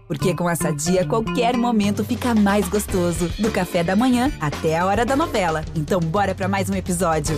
Porque com a Sadia, qualquer momento fica mais gostoso. Do café da manhã até a hora da novela. Então bora pra mais um episódio.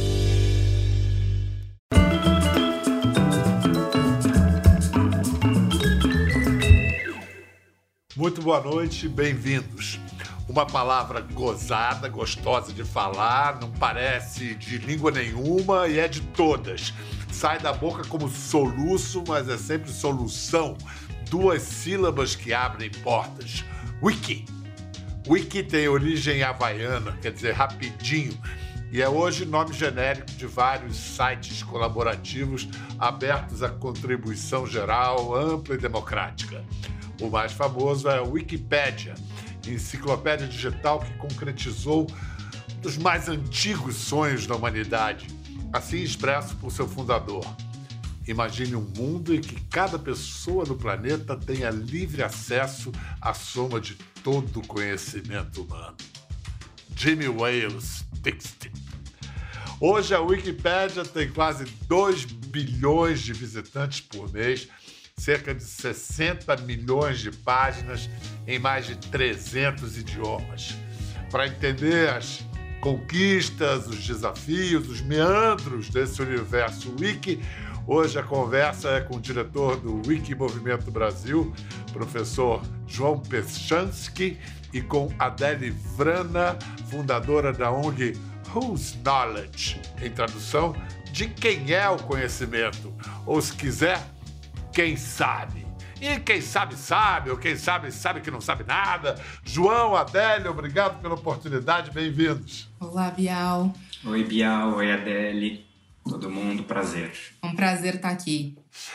Muito boa noite, bem-vindos. Uma palavra gozada, gostosa de falar, não parece de língua nenhuma e é de todas. Sai da boca como soluço, mas é sempre solução. 2 sílabas que abrem portas. Wiki. Wiki tem origem havaiana, quer dizer rapidinho, e é hoje nome genérico de vários sites colaborativos abertos à contribuição geral, ampla e democrática. O mais famoso é a Wikipédia, enciclopédia digital que concretizou um dos mais antigos sonhos da humanidade, assim expresso por seu fundador. Imagine um mundo em que cada pessoa do planeta tenha livre acesso à soma de todo o conhecimento humano. Jimmy Wales Dixon. Hoje a Wikipédia tem quase 2 bilhões de visitantes por mês, cerca de 60 milhões de páginas em mais de 300 idiomas. Para entender as conquistas, os desafios, os meandros desse universo wiki, hoje a conversa é com o diretor do Wiki Movimento Brasil, professor João Pechansky, e com Adele Vrana, fundadora da ONG Whose Knowledge, em tradução, de quem é o conhecimento, ou se quiser, quem sabe. E quem sabe, sabe, ou quem sabe, sabe que não sabe nada. João, Adele, obrigado pela oportunidade, bem-vindos. Olá, Bial. Oi, Bial, oi, Adele. Todo mundo, prazer. Um prazer estar aqui.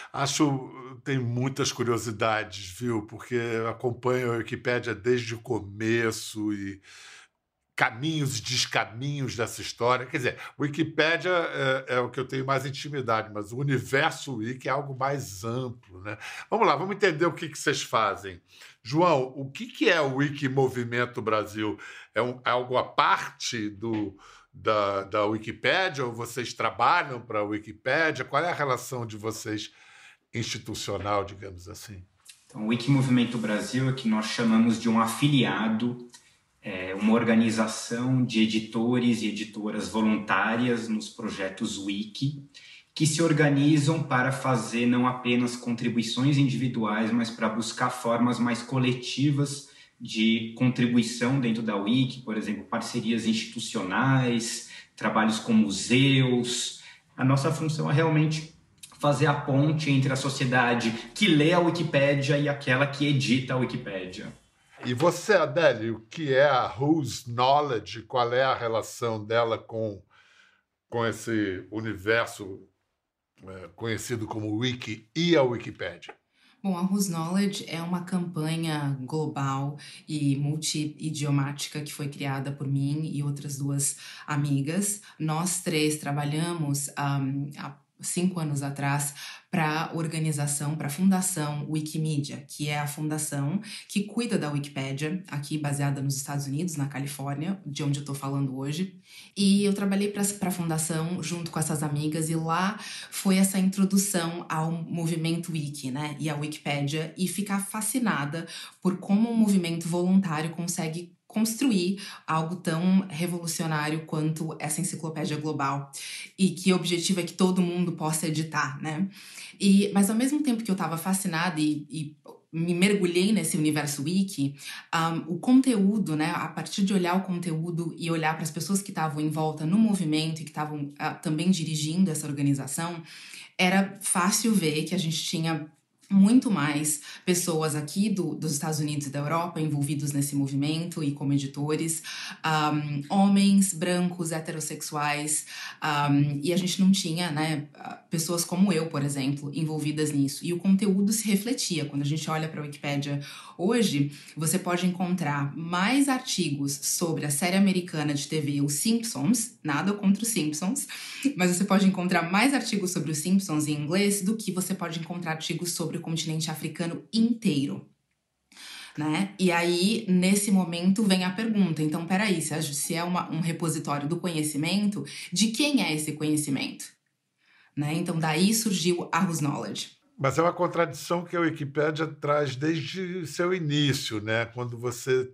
Tem muitas curiosidades, viu? Porque eu acompanho a Wikipédia desde o começo e caminhos e descaminhos dessa história. Quer dizer, Wikipédia é o que eu tenho mais intimidade, mas o universo Wiki é algo mais amplo, né? Vamos lá, vamos entender o que vocês fazem. João, o que é o Wiki Movimento Brasil? É algo à parte da Wikipédia, ou vocês trabalham para a Wikipédia? Qual é a relação de vocês institucional, digamos assim? Então, o Wiki Movimento Brasil é que nós chamamos de um afiliado, uma organização de editores e editoras voluntárias nos projetos Wiki, que se organizam para fazer não apenas contribuições individuais, mas para buscar formas mais coletivas de contribuição dentro da Wiki, por exemplo, parcerias institucionais, trabalhos com museus. A nossa função é realmente fazer a ponte entre a sociedade que lê a Wikipédia e aquela que edita a Wikipédia. E você, Adele, o que é a Whose Knowledge? Qual é a relação dela com esse universo conhecido como Wiki e a Wikipédia? Bom, a Whose Knowledge é uma campanha global e multi-idiomática que foi criada por mim e outras 2 amigas. Nós 3 trabalhamos há 5 anos atrás para a organização, para a Fundação Wikimedia, que é a fundação que cuida da Wikipédia, aqui baseada nos Estados Unidos, na Califórnia, de onde eu estou falando hoje. E eu trabalhei para a fundação junto com essas amigas, e lá foi essa introdução ao movimento Wiki, né, e à Wikipédia, e ficar fascinada por como um movimento voluntário consegue construir algo tão revolucionário quanto essa enciclopédia global, e que o objetivo é que todo mundo possa editar, né? Mas ao mesmo tempo que eu estava fascinada e me mergulhei nesse universo Wiki, o conteúdo, né, a partir de olhar o conteúdo e olhar para as pessoas que estavam em volta no movimento e que estavam também dirigindo essa organização, era fácil ver que a gente tinha muito mais pessoas aqui dos Estados Unidos e da Europa envolvidos nesse movimento e como editores, homens, brancos, heterossexuais, e a gente não tinha, né, pessoas como eu, por exemplo, envolvidas nisso. E o conteúdo se refletia. Quando a gente olha para a Wikipédia hoje, você pode encontrar mais artigos sobre a série americana de TV Os Simpsons, nada contra os Simpsons, mas você pode encontrar mais artigos sobre os Simpsons em inglês do que você pode encontrar artigos sobre o continente africano inteiro, né? E aí, nesse momento, vem a pergunta. Então, peraí, se é um repositório do conhecimento, de quem é esse conhecimento? Né? Então, daí surgiu a Whose Knowledge. Mas é uma contradição que a Wikipédia traz desde seu início, né? Quando você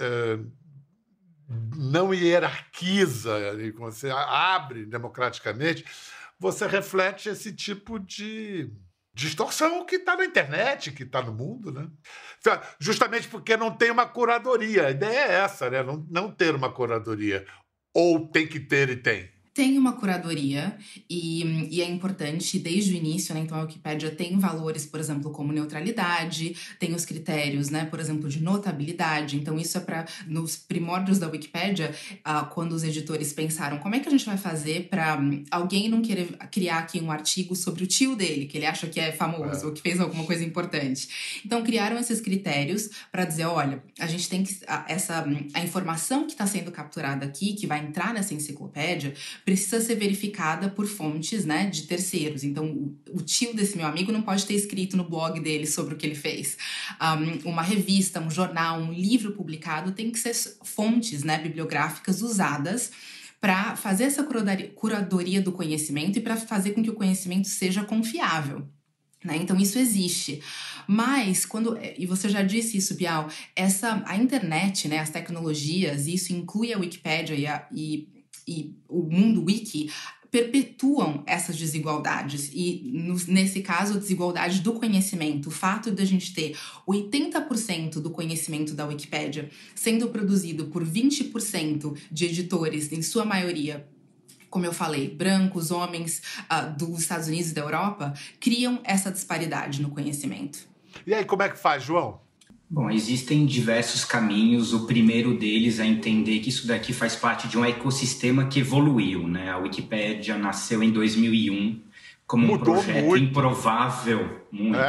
não hierarquiza, e quando você abre democraticamente, você reflete esse tipo de distorção que está na internet, que está no mundo, né? Justamente porque não tem uma curadoria. A ideia é essa, né? Não ter uma curadoria. Ou tem que ter e tem. Tem uma curadoria e é importante desde o início, né? Então a Wikipédia tem valores, por exemplo, como neutralidade, tem os critérios, né? Por exemplo, de notabilidade. Então isso é para nos primórdios da Wikipédia, quando os editores pensaram como é que a gente vai fazer para alguém não querer criar aqui um artigo sobre o tio dele, que ele acha que é famoso ou que fez alguma coisa importante. Então criaram esses critérios para dizer, olha, a gente tem que a informação que está sendo capturada aqui, que vai entrar nessa enciclopédia, precisa ser verificada por fontes, né, de terceiros. Então, o tio desse meu amigo não pode ter escrito no blog dele sobre o que ele fez. Uma revista, um jornal, um livro publicado tem que ser fontes, né, bibliográficas usadas para fazer essa curadoria do conhecimento e para fazer com que o conhecimento seja confiável. Né? Então, isso existe. Mas, e você já disse isso, Bial, a internet, né, as tecnologias, isso inclui a Wikipédia e o mundo wiki, perpetuam essas desigualdades. E, nesse caso, a desigualdade do conhecimento. O fato de a gente ter 80% do conhecimento da Wikipédia sendo produzido por 20% de editores, em sua maioria, como eu falei, brancos, homens dos Estados Unidos e da Europa, criam essa disparidade no conhecimento. E aí, como é que faz, João? Bom, existem diversos caminhos. O primeiro deles é entender que isso daqui faz parte de um ecossistema que evoluiu, né? A Wikipédia nasceu em 2001 como um projeto muito improvável, muito.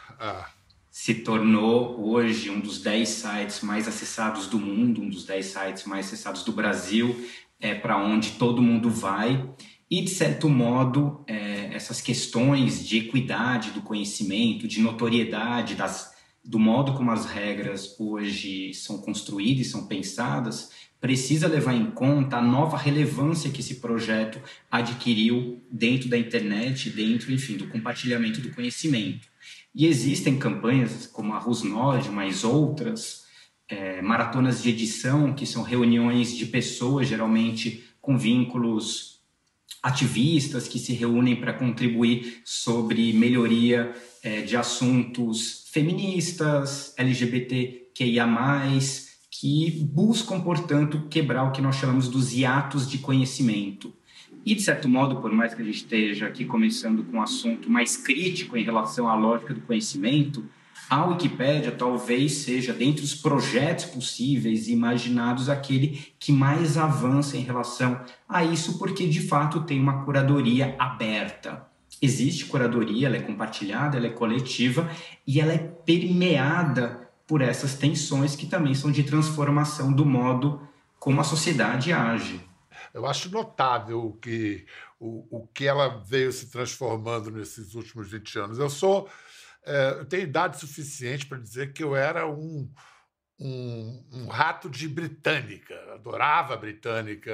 Se tornou hoje um dos 10 sites mais acessados do mundo, um dos 10 sites mais acessados do Brasil, para onde todo mundo vai. E, de certo modo, essas questões de equidade do conhecimento, de notoriedade do modo como as regras hoje são construídas e são pensadas, precisa levar em conta a nova relevância que esse projeto adquiriu dentro da internet, dentro, enfim, do compartilhamento do conhecimento. E existem campanhas como a RusNod, mas outras, maratonas de edição, que são reuniões de pessoas, geralmente com vínculos ativistas, que se reúnem para contribuir sobre melhoria de assuntos feministas, LGBTQIA+, que buscam, portanto, quebrar o que nós chamamos dos hiatos de conhecimento. E, de certo modo, por mais que a gente esteja aqui começando com um assunto mais crítico em relação à lógica do conhecimento, a Wikipédia talvez seja, dentre os projetos possíveis e imaginados, aquele que mais avança em relação a isso, porque, de fato, tem uma curadoria aberta. Existe curadoria, ela é compartilhada, ela é coletiva e ela é permeada por essas tensões que também são de transformação do modo como a sociedade age. Eu acho notável o que ela veio se transformando nesses últimos 20 anos. Eu tenho idade suficiente para dizer que eu era um rato de Britânica, adorava a Britânica,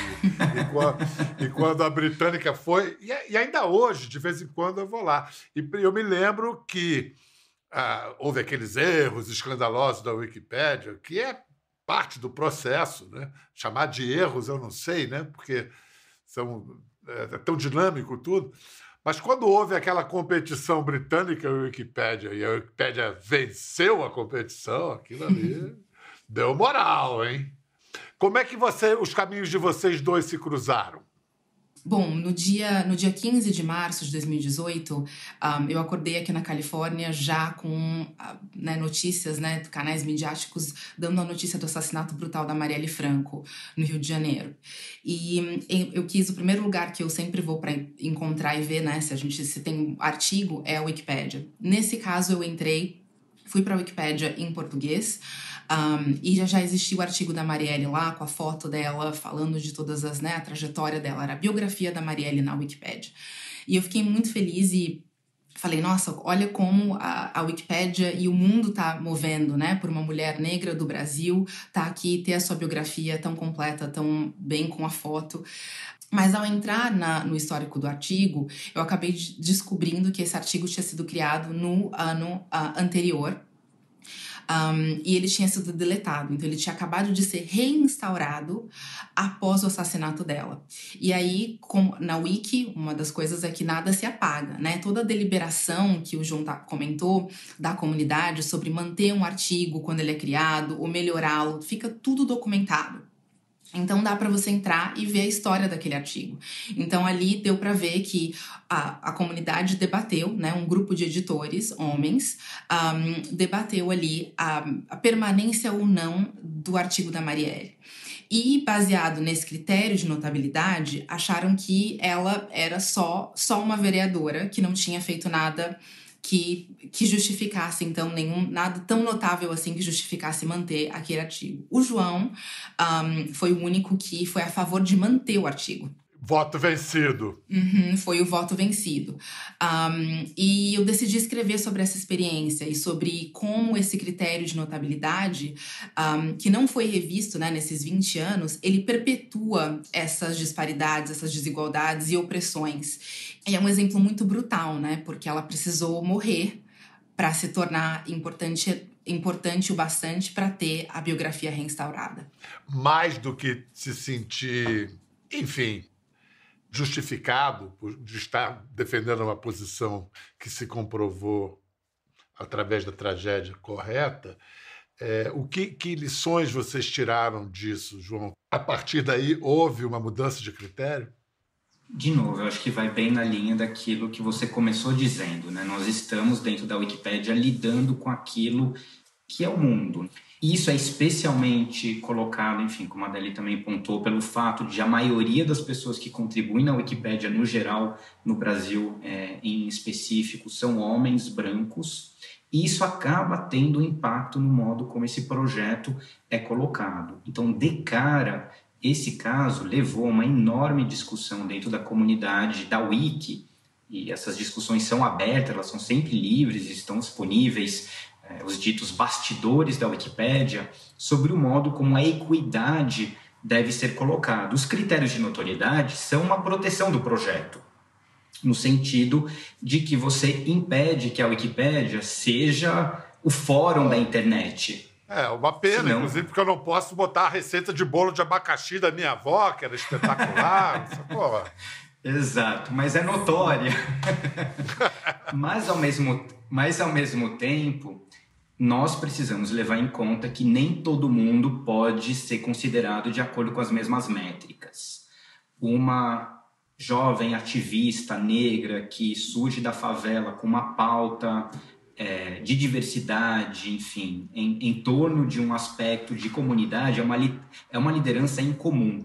e quando a Britânica foi, e ainda hoje, de vez em quando, eu vou lá. E eu me lembro que houve aqueles erros escandalosos da Wikipédia, que é parte do processo, né? Chamar de erros eu não sei, né? Porque é tão dinâmico tudo. Mas quando houve aquela competição britânica e a Wikipédia venceu a competição, aquilo ali deu moral, hein? Como é que os caminhos de vocês dois se cruzaram? Bom, no dia 15 de março de 2018, eu acordei aqui na Califórnia já com notícias, né, canais midiáticos dando a notícia do assassinato brutal da Marielle Franco, no Rio de Janeiro. E eu o primeiro lugar que eu sempre vou para encontrar e ver, né, se tem um artigo, é a Wikipédia. Nesse caso, fui para a Wikipédia em português, e já existiu o artigo da Marielle lá, com a foto dela, falando de todas a trajetória dela. Era a biografia da Marielle na Wikipédia. E eu fiquei muito feliz e falei, nossa, olha como a Wikipédia e o mundo tá movendo, né? Por uma mulher negra do Brasil, tá aqui, ter a sua biografia tão completa, tão bem com a foto. Mas ao entrar no histórico do artigo, eu acabei descobrindo que esse artigo tinha sido criado no ano anterior. E ele tinha sido deletado, então ele tinha acabado de ser reinstaurado após o assassinato dela. E aí, na Wiki, uma das coisas é que nada se apaga, né? Toda a deliberação que o João comentou da comunidade sobre manter um artigo quando ele é criado ou melhorá-lo, fica tudo documentado. Então dá para você entrar e ver a história daquele artigo. Então ali deu para ver que a comunidade debateu, né, um grupo de editores, homens, debateu ali a permanência ou não do artigo da Marielle. E, baseado nesse critério de notabilidade, acharam que ela era só uma vereadora que não tinha feito nada que justificasse, então, nada tão notável assim que justificasse manter aquele artigo. O João foi o único que foi a favor de manter o artigo. Voto vencido. Foi o voto vencido. E eu decidi escrever sobre essa experiência e sobre como esse critério de notabilidade, que não foi revisto, né, nesses 20 anos, ele perpetua essas disparidades, essas desigualdades e opressões. E é um exemplo muito brutal, né, porque ela precisou morrer para se tornar importante o bastante para ter a biografia reinstaurada. Mais do que se sentir, enfim, justificado de estar defendendo uma posição que se comprovou através da tragédia correta, que lições vocês tiraram disso, João? A partir daí, houve uma mudança de critério? De novo, eu acho que vai bem na linha daquilo que você começou dizendo, né? Nós estamos dentro da Wikipédia lidando com aquilo que é o mundo. E isso é especialmente colocado, enfim, como a Adélia também pontuou, pelo fato de a maioria das pessoas que contribuem na Wikipédia, no geral, no Brasil em específico, são homens brancos. E isso acaba tendo impacto no modo como esse projeto é colocado. Então, de cara, esse caso levou a uma enorme discussão dentro da comunidade da Wiki, e essas discussões são abertas, elas são sempre livres, estão disponíveis, os ditos bastidores da Wikipédia, sobre o modo como a equidade deve ser colocada. Os critérios de notoriedade são uma proteção do projeto, no sentido de que você impede que a Wikipédia seja o fórum da internet. Uma pena, senão, inclusive, porque eu não posso botar a receita de bolo de abacaxi da minha avó, que era espetacular. Exato, mas é notória. Mas, ao mesmo tempo, nós precisamos levar em conta que nem todo mundo pode ser considerado de acordo com as mesmas métricas. Uma jovem ativista negra que surge da favela com uma pauta de diversidade, enfim, em torno de um aspecto de comunidade, é uma liderança incomum.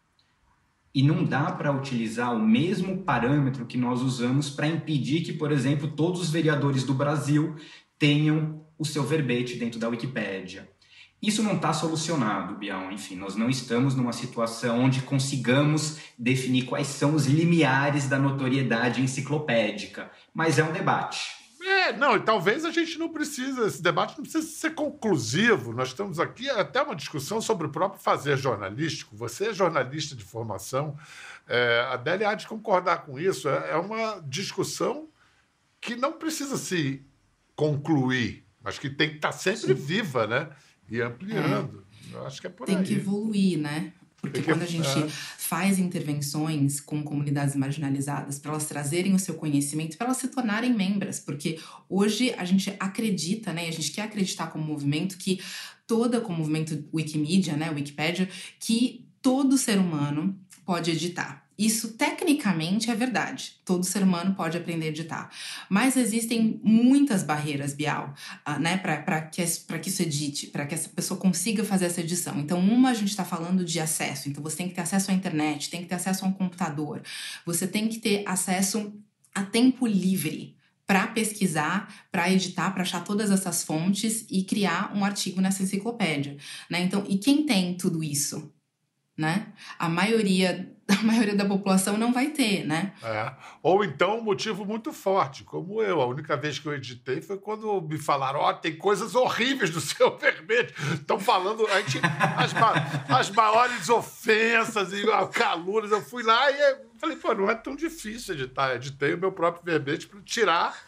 E não dá para utilizar o mesmo parâmetro que nós usamos para impedir que, por exemplo, todos os vereadores do Brasil tenham o seu verbete dentro da Wikipédia. Isso não está solucionado, Bial. Enfim, nós não estamos numa situação onde consigamos definir quais são os limiares da notoriedade enciclopédica, mas é um debate. E talvez a gente não precisa, esse debate não precisa ser conclusivo. Nós estamos aqui até uma discussão sobre o próprio fazer jornalístico. Você é jornalista de formação, a Adélia há de concordar com isso. É uma discussão que não precisa se concluir, mas que tem que estar sempre viva, né? E ampliando. Eu acho que é por aí. Tem que evoluir, né? Porque quando a gente faz intervenções com comunidades marginalizadas para elas trazerem o seu conhecimento, para elas se tornarem membros, porque hoje a gente acredita, né, a gente quer acreditar como movimento que como movimento Wikimedia, né, Wikipédia, que todo ser humano pode editar. Isso tecnicamente é verdade. Todo ser humano pode aprender a editar. Mas existem muitas barreiras, Bial, né, para que isso edite, para que essa pessoa consiga fazer essa edição. Então, a gente está falando de acesso. Então, você tem que ter acesso à internet, tem que ter acesso a um computador. Você tem que ter acesso a tempo livre para pesquisar, para editar, para achar todas essas fontes e criar um artigo nessa enciclopédia, né? Então, e quem tem tudo isso? Né? A maioria a maioria da população não vai ter, né? Ou então um motivo muito forte, como eu. A única vez que eu editei foi quando me falaram, tem coisas horríveis do seu verbete. Estão falando as maiores ofensas e calúnias. Eu fui lá e falei, não é tão difícil editar. Eu editei o meu próprio verbete para tirar.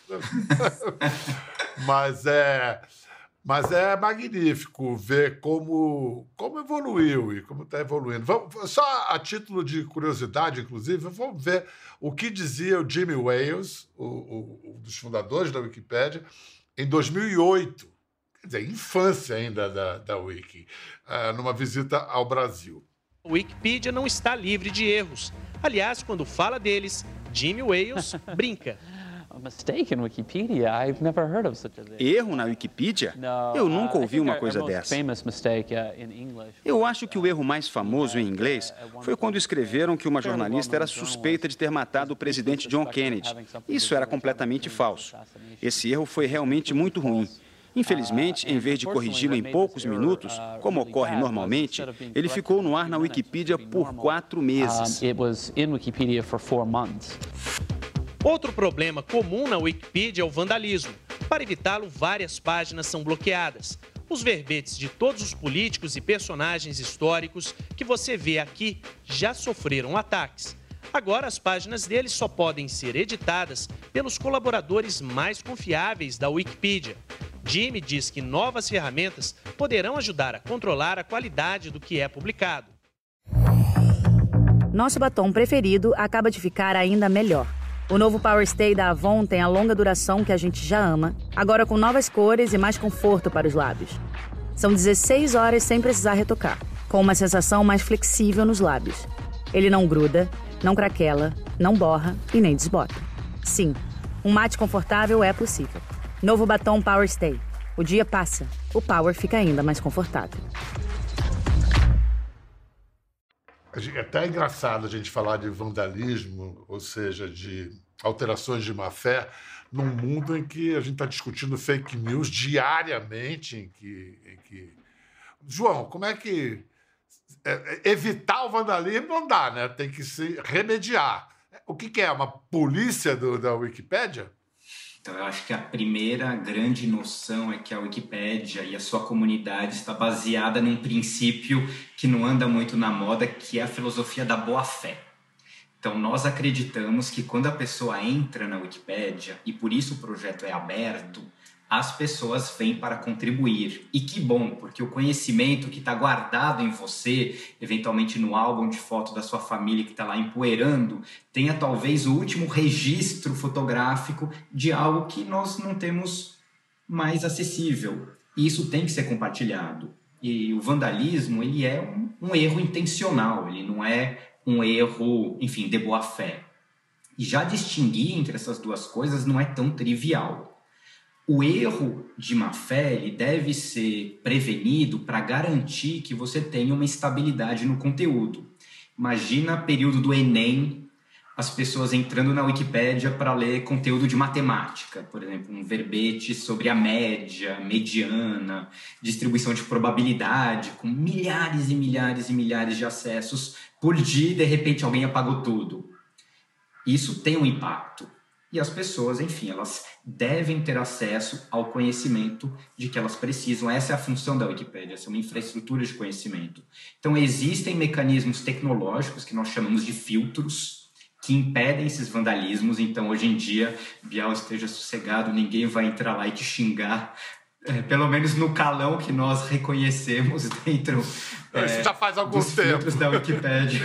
Mas é magnífico ver como evoluiu e como está evoluindo. Só a título de curiosidade, inclusive, vamos ver o que dizia o Jimmy Wales, um dos fundadores da Wikipédia, em 2008, quer dizer, infância ainda da Wiki, numa visita ao Brasil. A Wikipedia não está livre de erros. Aliás, quando fala deles, Jimmy Wales brinca. Erro na Wikipedia? Eu nunca ouvi uma coisa dessa. Eu acho que o erro mais famoso em inglês foi quando escreveram que uma jornalista era suspeita de ter matado o presidente John Kennedy. Isso era completamente falso. Esse erro foi realmente muito ruim. Infelizmente, em vez de corrigi-lo em poucos minutos, como ocorre normalmente, ele ficou no ar na Wikipedia por 4 meses. Outro problema comum na Wikipedia é o vandalismo. Para evitá-lo, várias páginas são bloqueadas. Os verbetes de todos os políticos e personagens históricos que você vê aqui já sofreram ataques. Agora, as páginas deles só podem ser editadas pelos colaboradores mais confiáveis da Wikipedia. Jimmy diz que novas ferramentas poderão ajudar a controlar a qualidade do que é publicado. Nosso batom preferido acaba de ficar ainda melhor. O novo Power Stay da Avon tem a longa duração que a gente já ama, agora com novas cores e mais conforto para os lábios. São 16 horas sem precisar retocar, com uma sensação mais flexível nos lábios. Ele não gruda, não craquela, não borra e nem desbota. Sim, um mate confortável é possível. Novo batom Power Stay. O dia passa, o Power fica ainda mais confortável. É até engraçado a gente falar de vandalismo, ou seja, de alterações de má-fé, num mundo em que a gente está discutindo fake news diariamente, em que... João, como é que... evitar o vandalismo não dá, né? Tem que se remediar. O que é? Uma polícia da Wikipédia? Então, eu acho que a primeira grande noção é que a Wikipédia e a sua comunidade está baseada num princípio que não anda muito na moda, que é a filosofia da boa-fé. Então, nós acreditamos que quando a pessoa entra na Wikipédia, e por isso o projeto é aberto, as pessoas vêm para contribuir. E que bom, porque o conhecimento que está guardado em você, eventualmente no álbum de foto da sua família que está lá empoeirando, tenha talvez o último registro fotográfico de algo que nós não temos mais acessível. E isso tem que ser compartilhado. E o vandalismo, ele é um erro intencional, ele não é um erro, enfim, de boa fé. E já distinguir entre essas duas coisas não é tão trivial. O erro de má-fé ele deve ser prevenido para garantir que você tenha uma estabilidade no conteúdo. Imagina período do Enem, as pessoas entrando na Wikipédia para ler conteúdo de matemática, por exemplo, um verbete sobre a média, mediana, distribuição de probabilidade, com milhares e milhares e milhares de acessos por dia e de repente alguém apagou tudo. Isso tem um impacto. E as pessoas, enfim, elas devem ter acesso ao conhecimento de que elas precisam. Essa é a função da Wikipédia, essa é uma infraestrutura de conhecimento. Então, existem mecanismos tecnológicos que nós chamamos de filtros que impedem esses vandalismos. Então, hoje em dia, Bial, esteja sossegado, ninguém vai entrar lá e te xingar, pelo menos no calão que nós reconhecemos dentro isso já faz algum dos tempo. filtros da Wikipédia.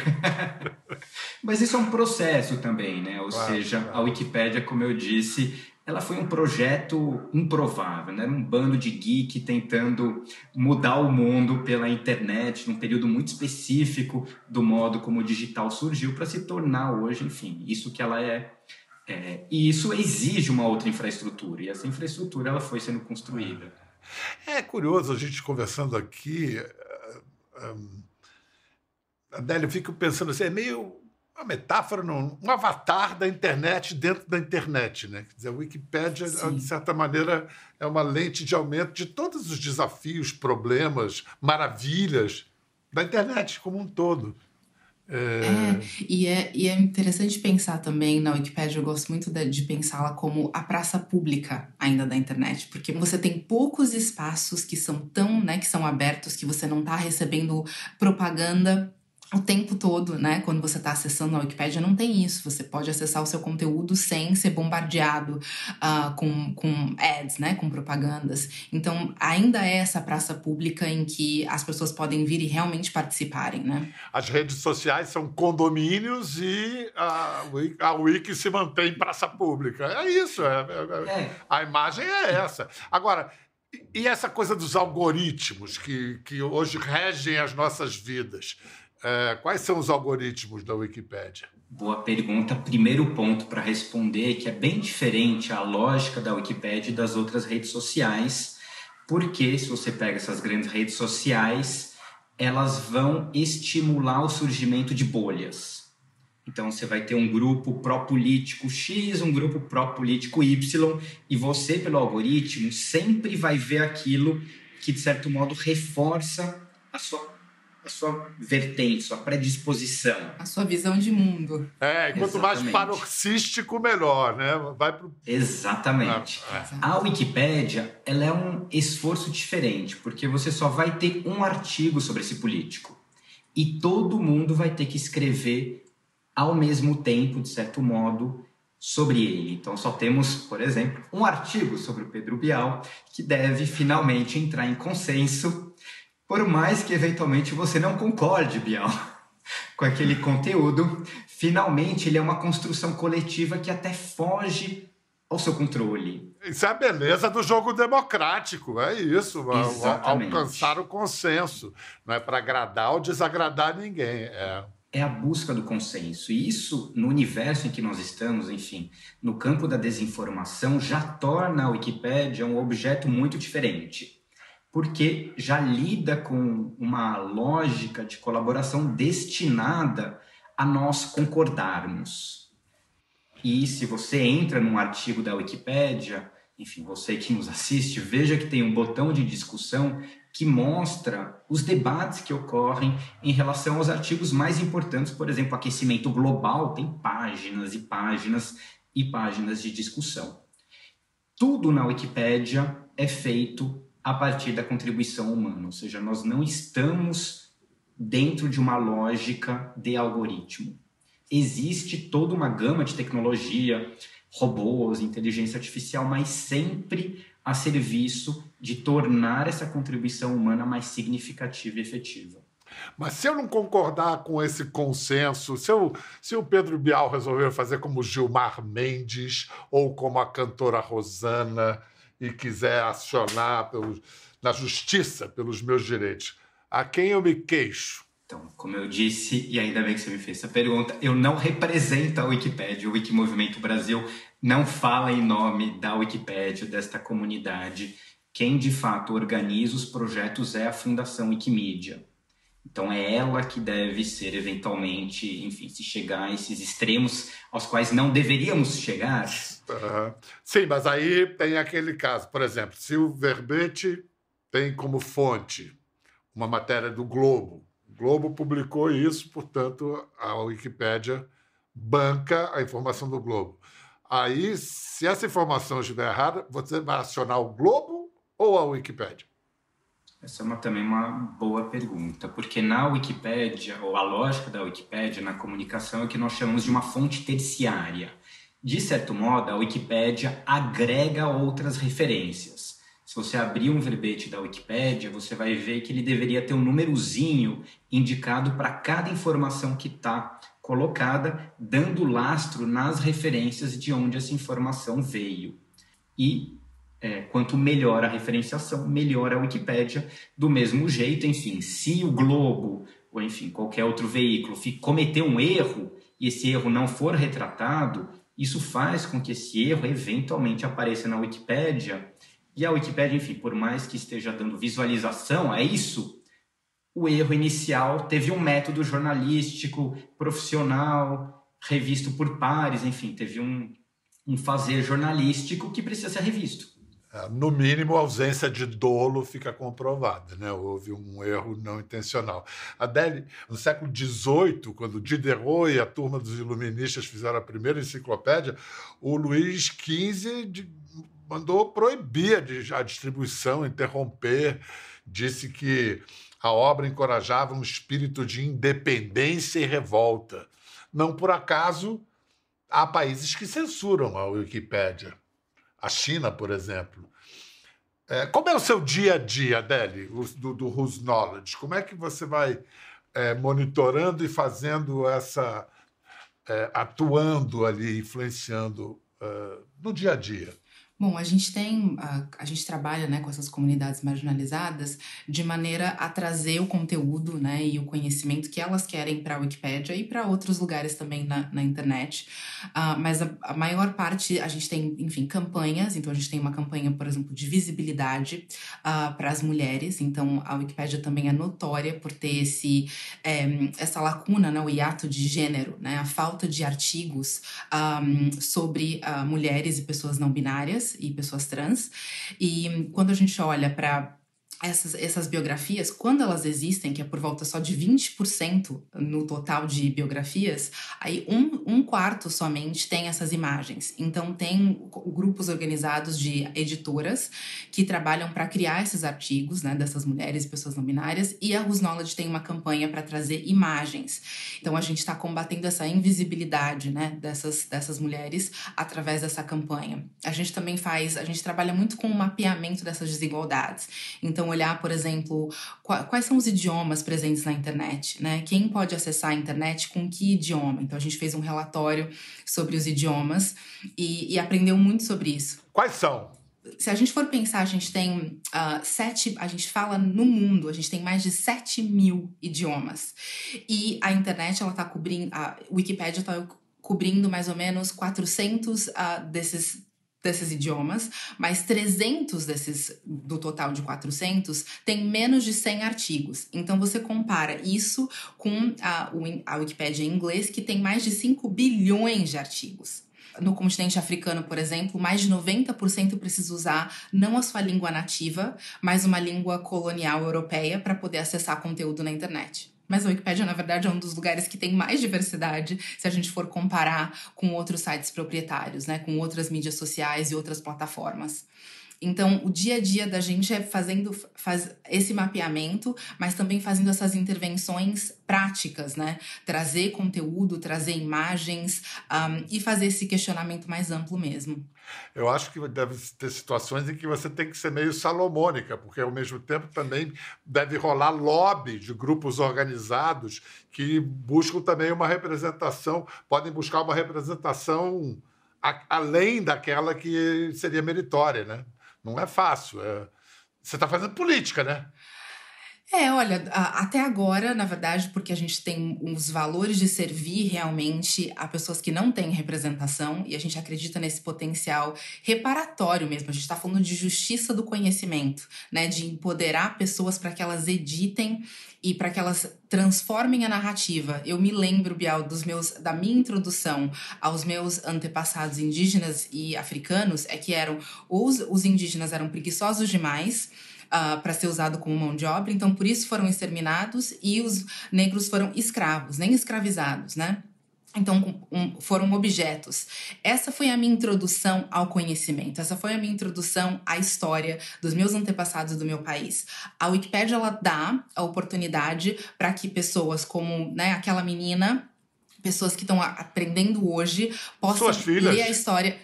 Mas isso é um processo também, né? Ou seja, a Wikipédia, como eu disse, ela foi um projeto improvável, né? Era um bando de geek tentando mudar o mundo pela internet num período muito específico do modo como o digital surgiu para se tornar hoje, enfim, isso que ela é. E isso exige uma outra infraestrutura, e essa infraestrutura ela foi sendo construída. É curioso a gente conversando aqui, Adélio, eu fico pensando assim, é meio uma metáfora, não, um avatar da internet dentro da internet, né? Quer dizer, a Wikipédia, de certa maneira, é uma lente de aumento de todos os desafios, problemas, maravilhas da internet como um todo. E é interessante pensar também na Wikipédia, eu gosto muito de pensá-la como a praça pública ainda da internet, porque você tem poucos espaços que são que são abertos, que você não está recebendo propaganda o tempo todo, né? Quando você está acessando a Wikipédia, não tem isso. Você pode acessar o seu conteúdo sem ser bombardeado com ads, né? Com propagandas. Então, ainda é essa praça pública em que as pessoas podem vir e realmente participarem, né? As redes sociais são condomínios e a Wiki se mantém praça pública. É isso. A imagem é essa. Agora, e essa coisa dos algoritmos que hoje regem as nossas vidas? Quais são os algoritmos da Wikipédia? Boa pergunta. Primeiro ponto para responder que é bem diferente a lógica da Wikipédia e das outras redes sociais, porque se você pega essas grandes redes sociais, elas vão estimular o surgimento de bolhas. Então você vai ter um grupo pró-político X, um grupo pró-político Y, e você, pelo algoritmo, sempre vai ver aquilo que, de certo modo, reforça a sua vertente, sua predisposição. A sua visão de mundo. E quanto mais paroxístico, melhor, né? Exatamente. A Wikipédia, ela é um esforço diferente, porque você só vai ter um artigo sobre esse político. E todo mundo vai ter que escrever ao mesmo tempo, de certo modo, sobre ele. Então, só temos, por exemplo, um artigo sobre o Pedro Bial, que deve finalmente entrar em consenso, por mais que eventualmente você não concorde, Bial, com aquele conteúdo, finalmente ele é uma construção coletiva que até foge ao seu controle. Isso é a beleza do jogo democrático, é isso, alcançar o consenso. Não é para agradar ou desagradar ninguém. É a busca do consenso. E isso, no universo em que nós estamos, enfim, no campo da desinformação, já torna a Wikipédia um objeto muito diferente, porque já lida com uma lógica de colaboração destinada a nós concordarmos. E se você entra num artigo da Wikipédia, enfim, você que nos assiste, veja que tem um botão de discussão que mostra os debates que ocorrem em relação aos artigos mais importantes. Por exemplo, aquecimento global, tem páginas e páginas e páginas de discussão. Tudo na Wikipédia é feito a partir da contribuição humana, ou seja, nós não estamos dentro de uma lógica de algoritmo. Existe toda uma gama de tecnologia, robôs, inteligência artificial, mas sempre a serviço de tornar essa contribuição humana mais significativa e efetiva. Mas se eu não concordar com esse consenso, se o Pedro Bial resolver fazer como Gilmar Mendes ou como a cantora Rosana e quiser acionar na justiça pelos meus direitos, a quem eu me queixo? Então, como eu disse, e ainda bem que você me fez essa pergunta, eu não represento a Wikipédia, o Wikimovimento Brasil não fala em nome da Wikipédia, desta comunidade. Quem, de fato, organiza os projetos é a Fundação Wikimedia. Então, é ela que deve ser, eventualmente, enfim, se chegar a esses extremos aos quais não deveríamos chegar. Sim, mas aí tem aquele caso, por exemplo, se o verbete tem como fonte uma matéria do Globo, o Globo publicou isso, portanto, a Wikipédia banca a informação do Globo. Aí, se essa informação estiver errada, você vai acionar o Globo ou a Wikipédia? Essa é também uma boa pergunta, porque na Wikipédia, ou a lógica da Wikipédia na comunicação é o que nós chamamos de uma fonte terciária. De certo modo, a Wikipédia agrega outras referências. Se você abrir um verbete da Wikipédia, você vai ver que ele deveria ter um númerozinho indicado para cada informação que está colocada, dando lastro nas referências de onde essa informação veio. E quanto melhor a referenciação, melhor a Wikipédia. Do mesmo jeito, enfim, se o Globo, ou enfim, qualquer outro veículo, cometer um erro e esse erro não for retratado, isso faz com que esse erro eventualmente apareça na Wikipédia. E a Wikipédia, enfim, por mais que esteja dando visualização a isso, o erro inicial teve um método jornalístico, profissional, revisto por pares, enfim, teve um fazer jornalístico que precisa ser revisto. No mínimo, a ausência de dolo fica comprovada, né? Houve um erro não intencional. Adele, no século XVIII, quando Diderot e a turma dos iluministas fizeram a primeira enciclopédia, o Luís XV mandou proibir a distribuição, interromper, disse que a obra encorajava um espírito de independência e revolta. Não por acaso, há países que censuram a Wikipédia. A China, por exemplo. Como é o seu dia a dia, Adele, do Whose Knowledge? Como é que você vai monitorando e fazendo atuando ali, influenciando no dia a dia? Bom, a gente trabalha, né, com essas comunidades marginalizadas de maneira a trazer o conteúdo, né, e o conhecimento que elas querem para a Wikipédia e para outros lugares também na internet. Mas a maior parte, a gente tem, enfim, campanhas. Então, a gente tem uma campanha, por exemplo, de visibilidade para as mulheres. Então, a Wikipédia também é notória por ter essa lacuna, né, o hiato de gênero, né, a falta de artigos sobre mulheres e pessoas não binárias e pessoas trans. E quando a gente olha para essas biografias, quando elas existem, que é por volta só de 20% no total de biografias, aí um quarto somente tem essas imagens. Então, tem grupos organizados de editoras que trabalham para criar esses artigos, né, dessas mulheres e pessoas não binárias, e a Whose Knowledge tem uma campanha para trazer imagens. Então, a gente está combatendo essa invisibilidade, né, dessas mulheres através dessa campanha. A gente trabalha muito com o mapeamento dessas desigualdades. Então, olhar, por exemplo, quais são os idiomas presentes na internet, né? Quem pode acessar a internet com que idioma? Então, a gente fez um relatório sobre os idiomas e aprendeu muito sobre isso. Quais são? Se a gente for pensar, a gente tem a gente fala no mundo, a gente tem mais de 7.000 idiomas. E a internet, ela tá cobrindo, a Wikipédia está cobrindo mais ou menos 400 desses idiomas, mas 300 do total de 400 tem menos de 100 artigos. Então, você compara isso com a Wikipédia em inglês, que tem mais de 5 bilhões de artigos. No continente africano, por exemplo, mais de 90% precisa usar não a sua língua nativa, mas uma língua colonial europeia para poder acessar conteúdo na internet. Mas a Wikipédia, na verdade, é um dos lugares que tem mais diversidade se a gente for comparar com outros sites proprietários, né? Com outras mídias sociais e outras plataformas. Então, o dia a dia da gente é faz esse mapeamento, mas também fazendo essas intervenções práticas, né? Trazer conteúdo, trazer imagens e fazer esse questionamento mais amplo mesmo. Eu acho que deve ter situações em que você tem que ser meio salomônica, porque, ao mesmo tempo, também deve rolar lobby de grupos organizados que buscam também uma representação, podem buscar uma representação além daquela que seria meritória, né? Não é fácil. Você está fazendo política, né? Olha, até agora, na verdade, porque a gente tem os valores de servir realmente a pessoas que não têm representação, e a gente acredita nesse potencial reparatório mesmo. A gente está falando de justiça do conhecimento, né? De empoderar pessoas para que elas editem e para que elas transformem a narrativa. Eu me lembro, Bial, da minha introdução aos meus antepassados indígenas e africanos, que os indígenas eram preguiçosos demais para ser usado como mão de obra, então por isso foram exterminados, e os negros foram escravos, nem escravizados, né? Então, foram objetos. Essa foi a minha introdução ao conhecimento. Essa foi a minha introdução à história dos meus antepassados do meu país. A Wikipédia, ela dá a oportunidade para que pessoas como, né, aquela menina, pessoas que estão aprendendo hoje, possam ler a história.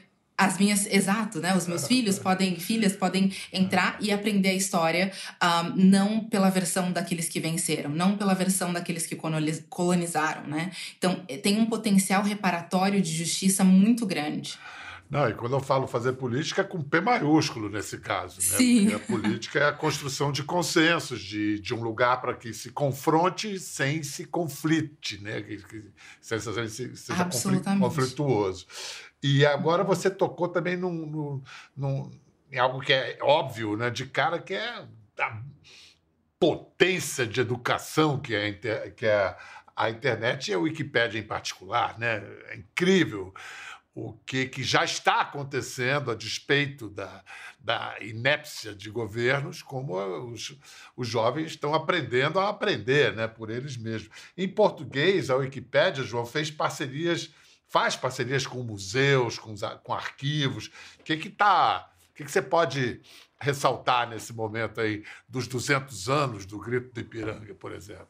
Exato, né? Os meus filhas podem entrar e aprender a história, não pela versão daqueles que venceram, não pela versão daqueles que colonizaram, né? Então, tem um potencial reparatório de justiça muito grande. Não, e quando eu falo fazer política, é com P maiúsculo nesse caso, né? Sim. Porque a política é a construção de consensos, de um lugar para que se confronte sem se conflite, né? Que seja conflituoso. E agora você tocou também em algo que é óbvio, né? De cara, que é a potência de educação que é a internet e a Wikipédia em particular, né? É incrível. o que já está acontecendo a despeito da inépcia de governos, como os jovens estão aprendendo a aprender, né, por eles mesmos. Em português, a Wikipédia, João, faz parcerias com museus, com arquivos. O que você pode ressaltar nesse momento aí dos 200 anos do Grito do Ipiranga, por exemplo?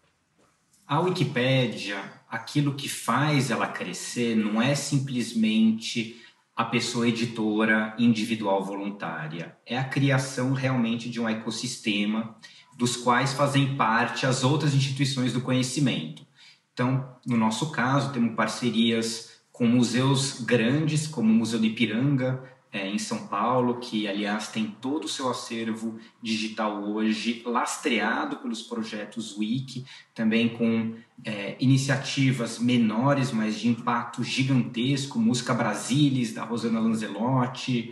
A Wikipédia, aquilo que faz ela crescer não é simplesmente a pessoa editora individual voluntária. É a criação realmente de um ecossistema dos quais fazem parte as outras instituições do conhecimento. Então, no nosso caso, temos parcerias com museus grandes, como o Museu do Ipiranga, em São Paulo, que, aliás, tem todo o seu acervo digital hoje lastreado pelos projetos Wiki, também com iniciativas menores, mas de impacto gigantesco, Música Brasilis, da Rosana Lanzelotti,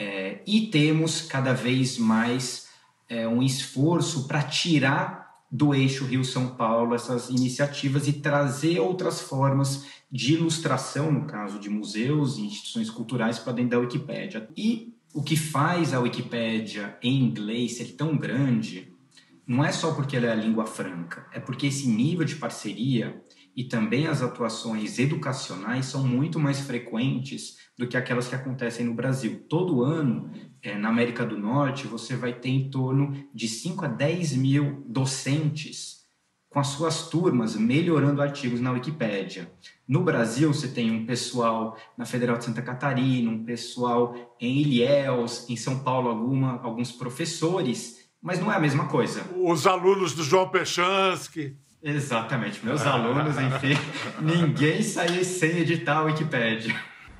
e temos cada vez mais um esforço para tirar do eixo Rio-São Paulo essas iniciativas e trazer outras formas de ilustração, no caso de museus e instituições culturais, para dentro da Wikipédia. E o que faz a Wikipédia em inglês ser tão grande não é só porque ela é a língua franca, é porque esse nível de parceria e também as atuações educacionais são muito mais frequentes do que aquelas que acontecem no Brasil. Todo ano, na América do Norte, você vai ter em torno de 5 a 10 mil docentes com as suas turmas melhorando artigos na Wikipédia. No Brasil, você tem um pessoal na Federal de Santa Catarina, um pessoal em Ilhéus, em São Paulo, alguns professores, mas não é a mesma coisa. Os alunos do João Pechansky. Exatamente, meus alunos, enfim, ninguém saiu sem editar a Wikipédia.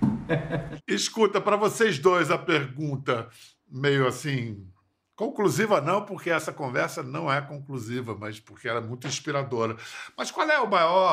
Escuta, para vocês dois a pergunta meio assim, conclusiva não, porque essa conversa não é conclusiva, mas porque ela é muito inspiradora. Mas qual é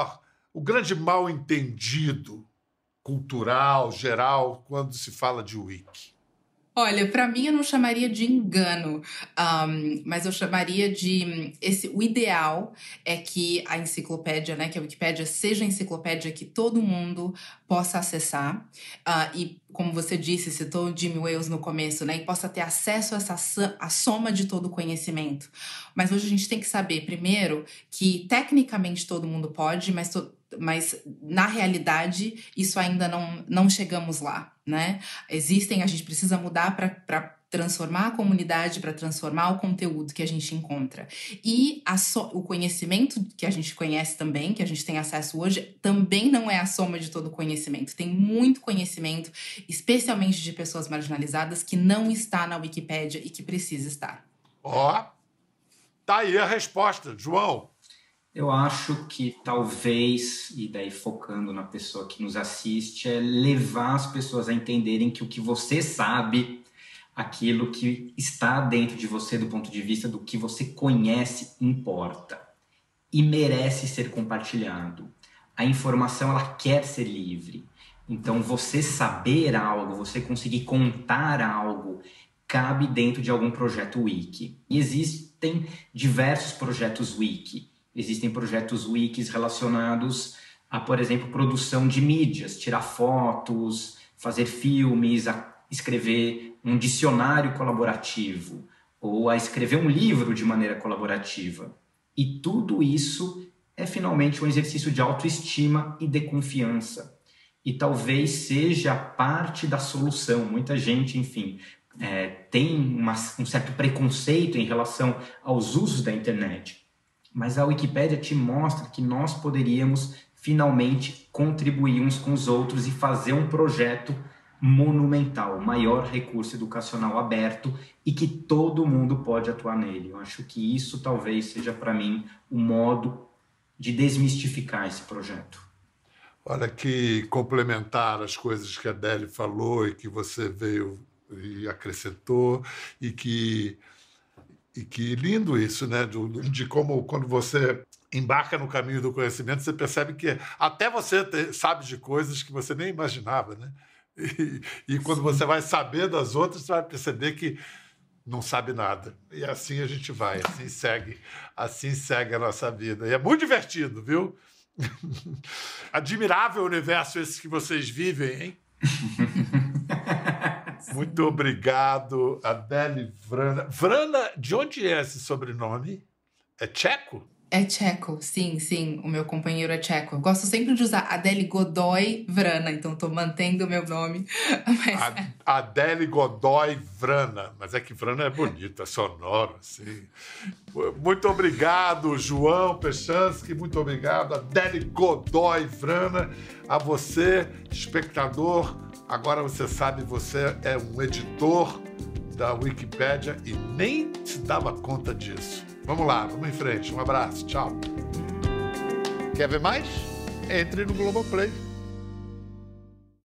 o grande mal-entendido cultural, geral, quando se fala de Wiki? Olha, para mim eu não chamaria de engano, mas eu chamaria de... o ideal é que a enciclopédia, né, que a Wikipédia seja a enciclopédia que todo mundo possa acessar. E, como você disse, citou Jimmy Wales no começo, né, e possa ter acesso a a soma de todo o conhecimento. Mas hoje a gente tem que saber, primeiro, que tecnicamente todo mundo pode, mas na realidade isso ainda não chegamos lá, né? A gente precisa mudar para transformar a comunidade, para transformar o conteúdo que a gente encontra. E o conhecimento que a gente conhece também, que a gente tem acesso hoje, também não é a soma de todo o conhecimento. Tem muito conhecimento, especialmente de pessoas marginalizadas, que não está na Wikipédia e que precisa estar. Tá aí a resposta, João. Eu acho que talvez, e daí focando na pessoa que nos assiste, é levar as pessoas a entenderem que o que você sabe, aquilo que está dentro de você do ponto de vista do que você conhece, importa e merece ser compartilhado. A informação, ela quer ser livre. Então, você saber algo, você conseguir contar algo, cabe dentro de algum projeto Wiki. E existem diversos projetos Wiki. Existem projetos Wikis relacionados a, por exemplo, produção de mídias, tirar fotos, fazer filmes, a escrever um dicionário colaborativo ou a escrever um livro de maneira colaborativa. E tudo isso é finalmente um exercício de autoestima e de confiança. E talvez seja parte da solução. Muita gente, enfim, tem um certo preconceito em relação aos usos da internet. Mas a Wikipédia te mostra que nós poderíamos finalmente contribuir uns com os outros e fazer um projeto monumental, o maior recurso educacional aberto e que todo mundo pode atuar nele. Eu acho que isso talvez seja para mim o modo de desmistificar esse projeto. Olha, que complementar as coisas que a Adele falou e que você veio e acrescentou e que lindo isso, né? De como, quando você embarca no caminho do conhecimento, você percebe que até você sabe de coisas que você nem imaginava, né? E quando você vai saber das outras, você vai perceber que não sabe nada. E assim a gente vai, assim segue a nossa vida. E é muito divertido, viu? Admirável universo esse que vocês vivem, hein? Muito obrigado, Adele Vrana. Vrana, de onde é esse sobrenome? É tcheco? É tcheco, sim. O meu companheiro é tcheco. Eu gosto sempre de usar Adele Godoy Vrana, então tô mantendo o meu nome. Mas... Adele Godoy Vrana. Mas é que Vrana é bonita, é sonoro, assim. Muito obrigado, João Pechansky. Muito obrigado, Adele Godoy Vrana. A você, espectador, agora você sabe, você é um editor da Wikipédia e nem se dava conta disso. Vamos lá, vamos em frente. Um abraço, tchau. Quer ver mais? Entre no Globoplay.